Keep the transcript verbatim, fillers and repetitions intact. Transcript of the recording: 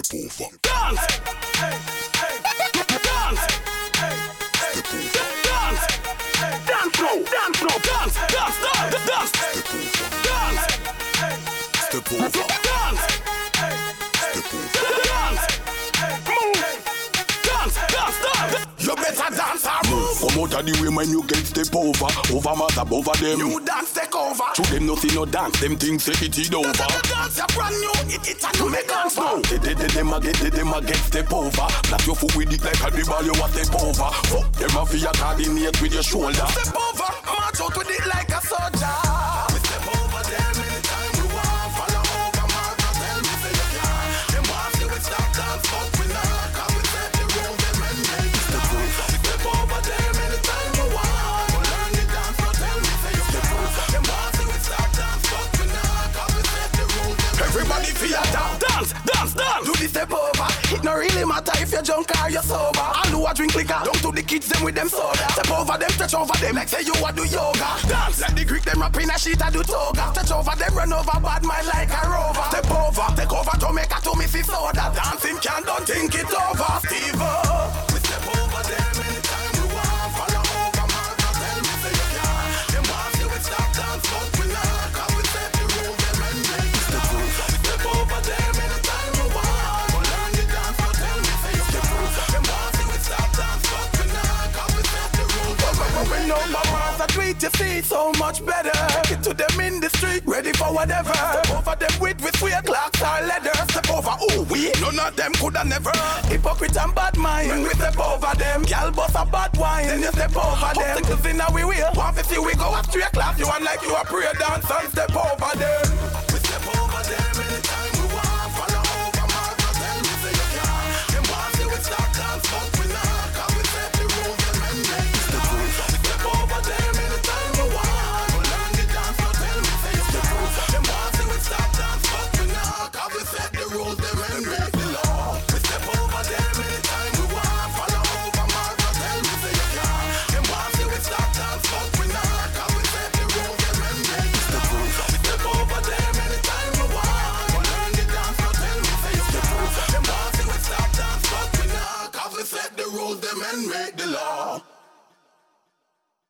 Step over. Dance. Hey, hey, dance. Hey, step over. Dance. Dance now. Dance now. Dance. Dance. Dance. Dance. Step over. Dance. Step over. Dance. Step over. Dance. Move. Dance. Dance. Dance. You better dance or move. Come out of the way when you get step over. Over matter over them. You dance take over. To them nothing no dance. Them things say it is over. The dance you brand new. It it and you make dance now. They they they them a get they them a get step over. Black your foot with it like a dribble you a step over. Fuck them a fear coordinate with your shoulder. Step over. March out with it like a soldier. We step over them anytime you want. Follow over march out tell me say you can. Them want see we stop dance but we not. Cause we set the road them and make it stop. Step over them anytime you want. Go learn the dance but tell me say you can. Them want see we stop dance but we not. Cause we set the road them. Everybody feel down. Dance, dance, dance. Do the step over. It no really matter if you're drunk or you're sober. All who a drink liquor, down to the kids them with them soda. Step over them, stretch over them like say you a do yoga. Dance like the Greek them up in a sheet a do toga. Stretch over them, run over bad mind like a rover. Step over, take over to make a to Missus Soda. Dancing can don't think it over. Steve we step over them anytime you want. Follow over man, tell me say you can. Them want see we stop dance but we not. Cause we set the road them and make it stop. Step over them anytime you want. Go learn the dance but tell me say you can. Them want see we stop dance but we not. Cause we set the road them and make it stop. We know my bars are tweet you see so much better. Take it to them in the street, ready for whatever. Step over them with with sweet clocks or leather. Step over, ooh we, none of them coulda never. Hypocrite and bad mind, when we step over them. Gal bust a bad wine, then you step over them. Obstacles in a we wheel, want to see we go up straight class. You want like you a prayer dance and step over them.